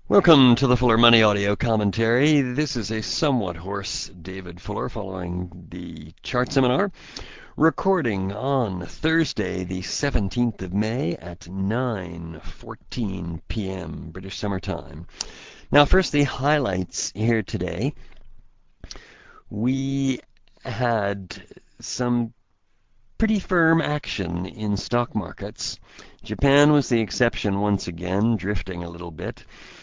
Welcome to the Fuller Money audio commentary. This is a somewhat hoarse David Fuller following the chart seminar, recording on Thursday, the 17th of May at 9:14 p.m. British Summer Time. Now, first, the highlights here today. We had some pretty firm action in stock markets. Japan was the exception once again, drifting a little bit.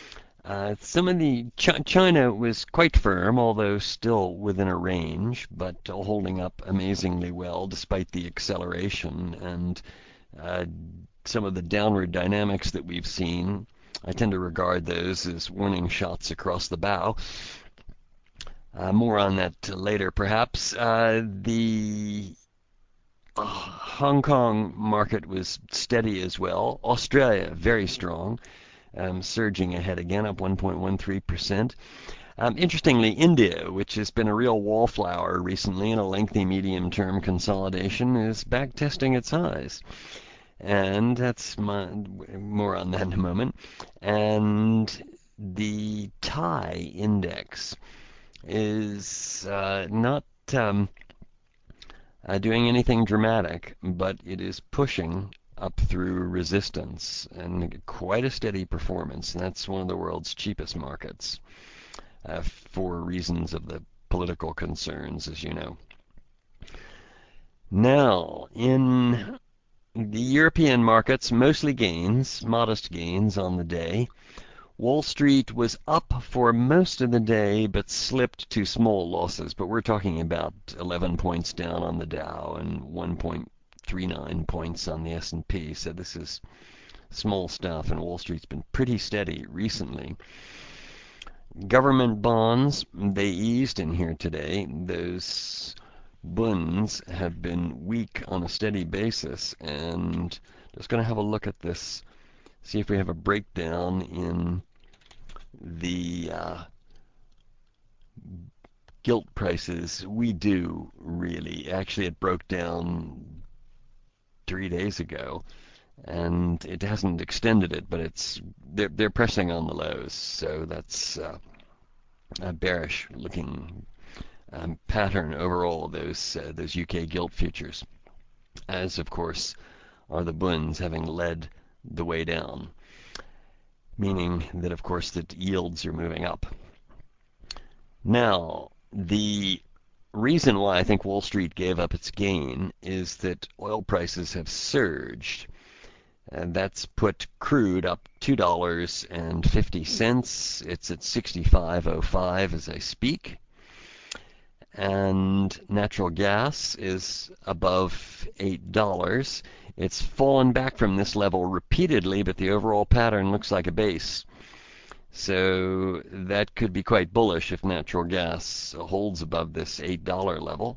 China was quite firm, although still within a range, but holding up amazingly well despite the acceleration and some of the downward dynamics that we've seen. I tend to regard those as warning shots across the bow. More on that later, perhaps. The Hong Kong market was steady as well. Australia, very strong. Surging ahead again, up 1.13%. Interestingly, India, which has been a real wallflower recently in a lengthy medium-term consolidation, is back testing its highs. And more on that in a moment. And the Thai index is not doing anything dramatic, but it is pushing up through resistance and quite a steady performance. And that's one of the world's cheapest markets for reasons of the political concerns, as you know. Now, in the European markets, mostly gains, modest gains on the day. Wall Street was up for most of the day, but slipped to small losses. But we're talking about 11 points down on the Dow and 1.39 points on the S&P. So this is small stuff, and Wall Street's been pretty steady recently. Government bonds, they eased in here today. Those bunds have been weak on a steady basis, and just going to have a look at this, see if we have a breakdown in the gilt prices. We do, really. Actually, it broke down 3 days ago, and it hasn't extended it, but they're pressing on the lows, so that's a bearish looking pattern overall, those UK gilt futures, as of course are the bunds, having led the way down, meaning that of course the yields are moving up. Now, the reason why I think Wall Street gave up its gain is that oil prices have surged, and that's put crude up $2.50. It's at 65.05 as I speak. And natural gas is above $8. It's fallen back from this level repeatedly, but the overall pattern looks like a base. So that could be quite bullish if natural gas holds above this $8 level.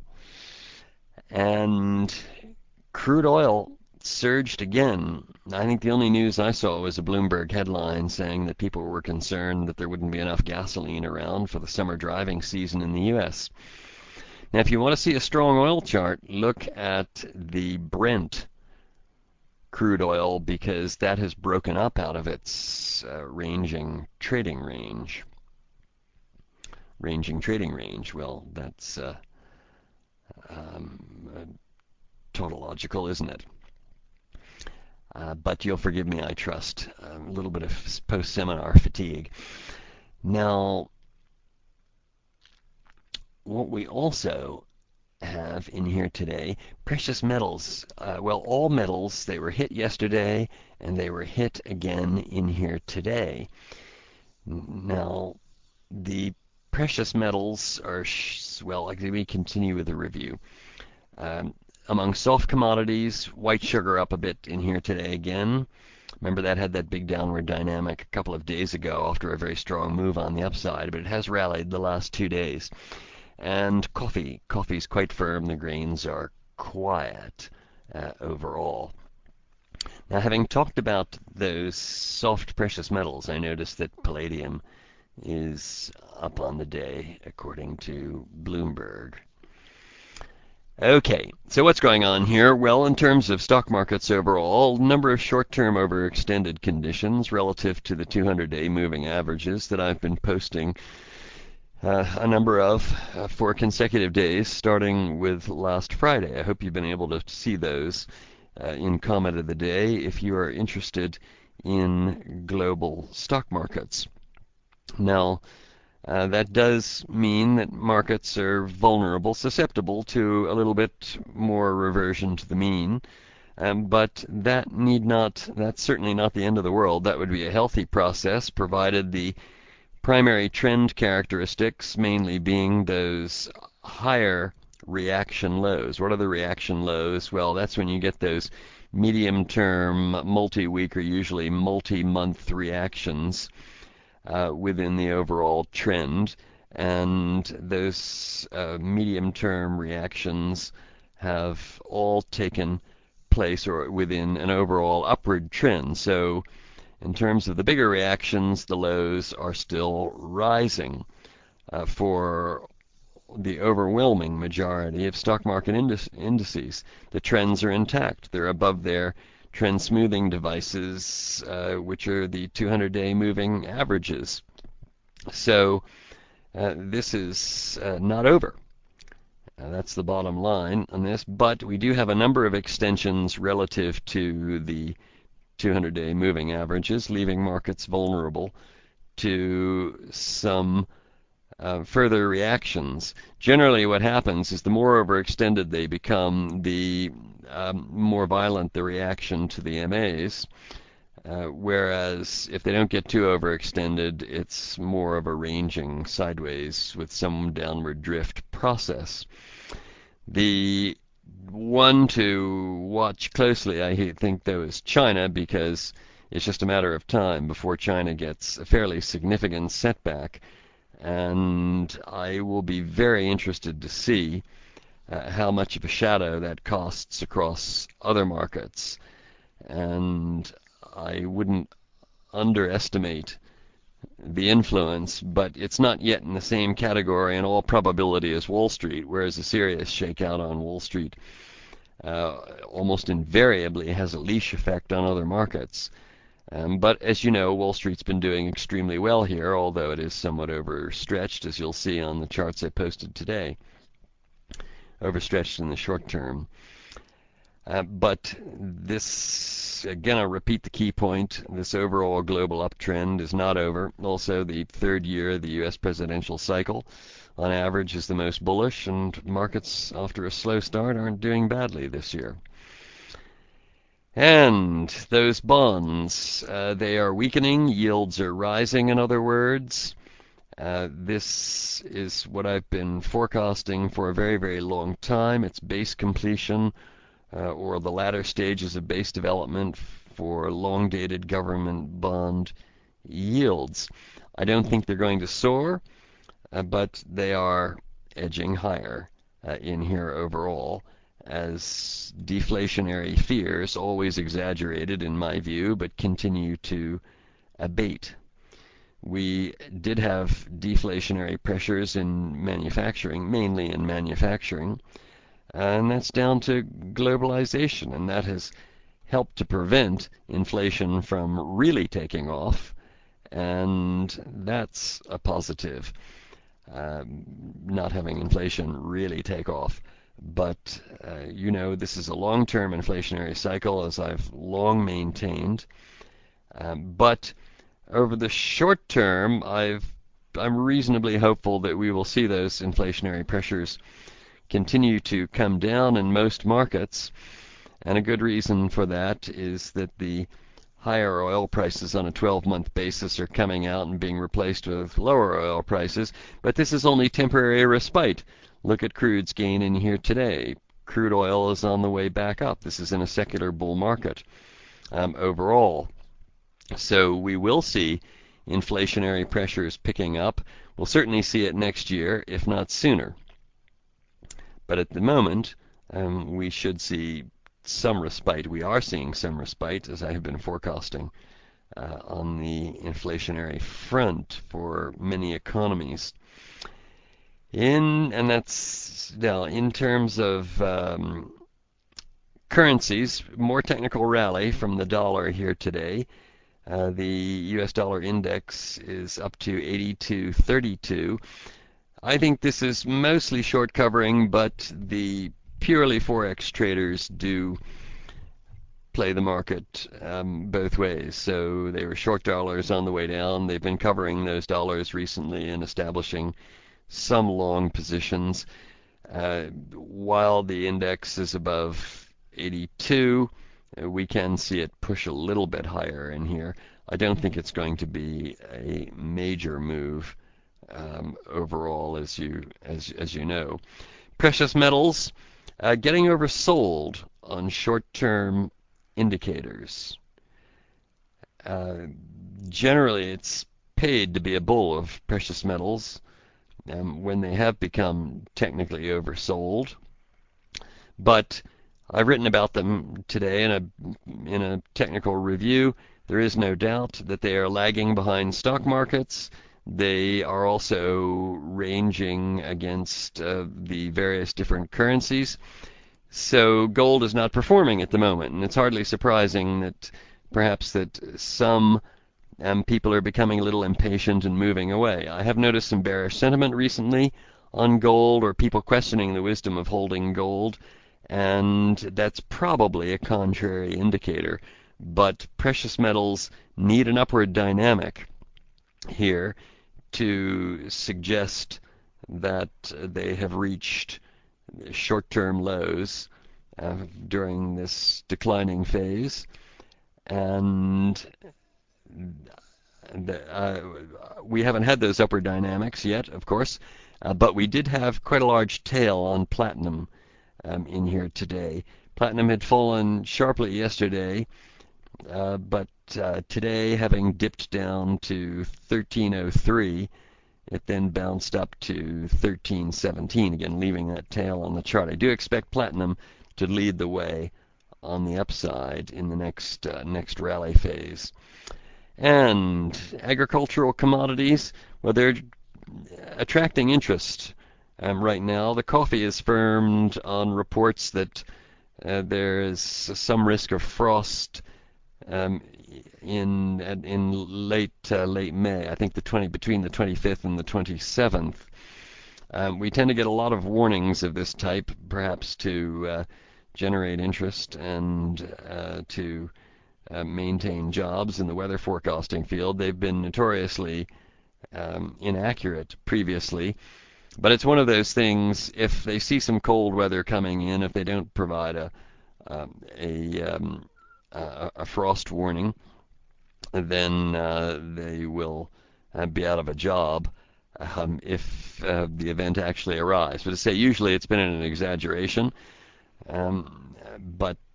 And crude oil surged again. I think the only news I saw was a Bloomberg headline saying that people were concerned that there wouldn't be enough gasoline around for the summer driving season in the U.S. Now, if you want to see a strong oil chart, look at the Brent crude oil, because that has broken up out of its ranging trading range. Well, that's tautological, isn't it? But you'll forgive me, I trust. A little bit of post-seminar fatigue. Now, what we also have in here today, precious metals. Well, all metals, they were hit yesterday, and they were hit again in here today. Now, the precious metals are, well, let me continue with the review. Among soft commodities, white sugar up a bit in here today again. Remember, that had that big downward dynamic a couple of days ago after a very strong move on the upside, but it has rallied the last 2 days. And coffee's quite firm. The grains are quiet overall. Now, having talked about those soft precious metals, I noticed that palladium is up on the day, according to Bloomberg. Okay, so what's going on here? Well, in terms of stock markets overall, number of short-term overextended conditions relative to the 200-day moving averages that I've been posting a number of for consecutive days, starting with last Friday. I hope you've been able to see those in comment of the day if you are interested in global stock markets. Now, that does mean that markets are vulnerable, susceptible to a little bit more reversion to the mean. But that's certainly not the end of the world. That would be a healthy process, provided the primary trend characteristics, mainly being those higher reaction lows. What are the reaction lows? Well, that's when you get those medium-term, multi-week, or usually multi-month reactions within the overall trend. And those medium-term reactions have all taken place or within an overall upward trend. So in terms of the bigger reactions, the lows are still rising for the overwhelming majority of stock market indices. The trends are intact. They're above their trend smoothing devices, which are the 200-day moving averages. So this is not over. That's the bottom line on this, but we do have a number of extensions relative to the 200-day moving averages, leaving markets vulnerable to some further reactions. Generally, what happens is the more overextended they become, the more violent the reaction to the MAs. Whereas if they don't get too overextended, it's more of a ranging sideways with some downward drift process. The one to watch closely, I think, though, is China, because it's just a matter of time before China gets a fairly significant setback. And I will be very interested to see how much of a shadow that casts across other markets. And I wouldn't underestimate the influence, but it's not yet in the same category in all probability as Wall Street, whereas a serious shakeout on Wall Street almost invariably has a leash effect on other markets. But as you know, Wall Street's been doing extremely well here, although it is somewhat overstretched, as you'll see on the charts I posted today. Overstretched in the short term. But this, again, I'll repeat the key point. This overall global uptrend is not over. Also, the third year of the U.S. presidential cycle, on average, is the most bullish, and markets, after a slow start, aren't doing badly this year. And those bonds, they are weakening. Yields are rising, in other words. This is what I've been forecasting for a very, very long time. It's base completion, or the latter stages of base development for long-dated government bond yields. I don't think they're going to soar, but they are edging higher in here overall, as deflationary fears, always exaggerated in my view, but continue to abate. We did have deflationary pressures in manufacturing, mainly in manufacturing, and that's down to globalization, and that has helped to prevent inflation from really taking off, and that's a positive, not having inflation really take off. But you know, this is a long-term inflationary cycle, as I've long maintained. But over the short term, I'm reasonably hopeful that we will see those inflationary pressures continue to come down in most markets. And a good reason for that is that the higher oil prices on a 12-month basis are coming out and being replaced with lower oil prices. But this is only temporary respite. Look at crude's gain in here today. Crude oil is on the way back up. This is in a secular bull market overall. So we will see inflationary pressures picking up. We'll certainly see it next year, if not sooner. But at the moment, we should see some respite. We are seeing some respite, as I have been forecasting, on the inflationary front for many economies. And that's now in terms of currencies, more technical rally from the dollar here today. The US dollar index is up to 82.32. I think this is mostly short covering, but the purely forex traders do play the market both ways. So they were short dollars on the way down. They've been covering those dollars recently and establishing some long positions. While the index is above 82, we can see it push a little bit higher in here. I don't think it's going to be a major move overall, as you know. Precious metals getting oversold on short-term indicators. Uh, Generally, it's paid to be a bull of precious metals when they have become technically oversold. But I've written about them today in a technical review. There is no doubt that they are lagging behind stock markets. They are also ranging against the various different currencies. So gold is not performing at the moment, and it's hardly surprising that perhaps that some people are becoming a little impatient and moving away. I have noticed some bearish sentiment recently on gold, or people questioning the wisdom of holding gold, and that's probably a contrary indicator. But precious metals need an upward dynamic here to suggest that they have reached short-term lows during this declining phase, and we haven't had those upward dynamics yet, of course, but we did have quite a large tail on platinum in here today. Platinum had fallen sharply yesterday, but today, having dipped down to 1303, it then bounced up to 1317 again, leaving that tail on the chart. I do expect platinum to lead the way on the upside in the next rally phase. And agricultural commodities, well, they're attracting interest right now. The coffee is firmed on reports that there is some risk of frost um, in late May. I think between the 25th and the 27th. We tend to get a lot of warnings of this type, perhaps to generate interest and to maintain jobs in the weather forecasting field. They've been notoriously inaccurate previously, but it's one of those things. If they see some cold weather coming in, if they don't provide a frost warning, then they will be out of a job if the event actually arrives. But to say, usually it's been an exaggeration, but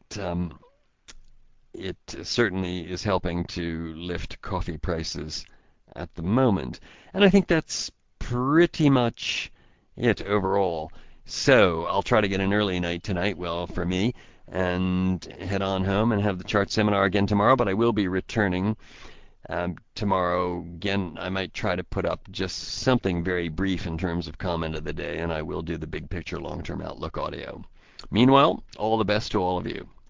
it certainly is helping to lift coffee prices at the moment. And I think that's pretty much it overall. So I'll try to get an early night tonight, well, for me, and head on home and have the chart seminar again tomorrow, but I will be returning tomorrow. Again, I might try to put up just something very brief in terms of comment of the day, and I will do the big picture long-term outlook audio. Meanwhile, all the best to all of you.